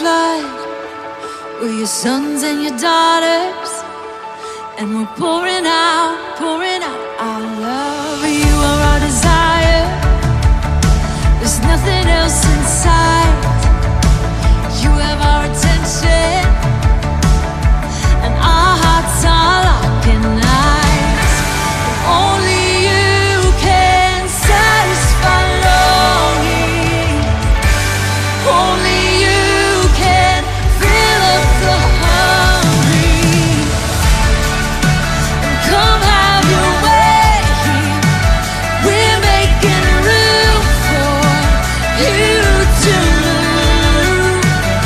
flood. We're your sons and your daughters, and we're pouring out our love. You are our desire. There's nothing else inside. You have our attention, and our hearts are locking eyes. Only you can satisfy longing. Only you can fill up the hungry. And come have your way. We're making room for you to move.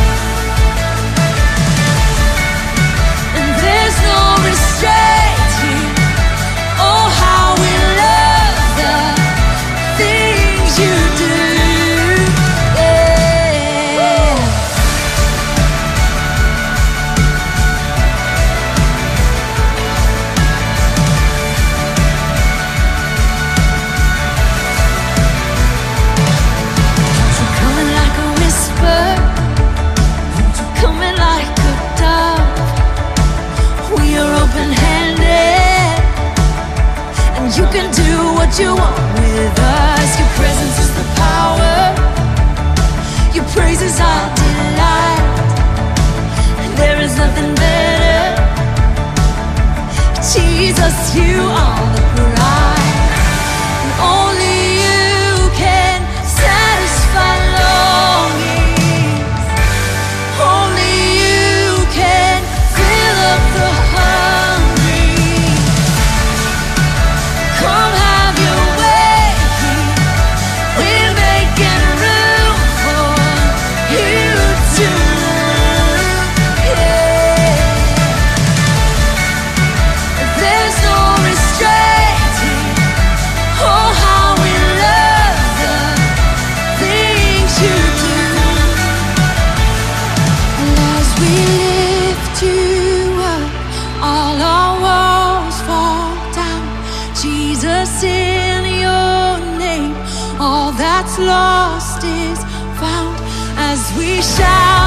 And there's no restraint here. Oh, how we love the things you do. Yeah. Coming like a whisper, coming like a dove. We are open-handed, and you can do what you want with us. Your presence is the power. Your praise is our delight. And there is nothing better. Jesus, you are the prize. And only you can satisfy longings. Only you can fill up the hungry. Come have your way. We're making room for you to move. Yeah. There's no restraint here. Oh, how we love the things you do. And as we lift you up, all our walls fall down. Jesus, in your name, all that's lost is found. As we shout